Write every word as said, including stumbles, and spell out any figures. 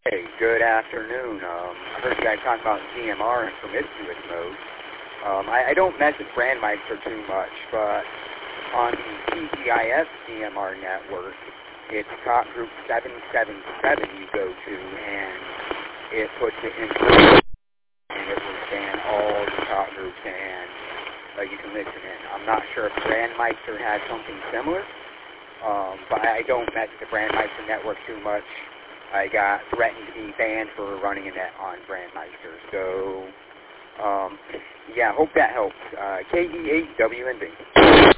Hey, good afternoon. Um, I heard you guys talking about D M R and promiscuous mode. Um, I, I don't mess with Brandmeister too much, but on the T G I F D M R network, it's talk group seven seven seven you go to, and it puts it in, and it will scan all the talk groups, and uh, you can listen in. I'm not sure if Brandmeister has something similar, um, but I don't mess with the Brandmeister network too much. I got threatened to be banned for running a net on Brandmeister. So, um, yeah, hope that helps. Uh, K E eight W N B.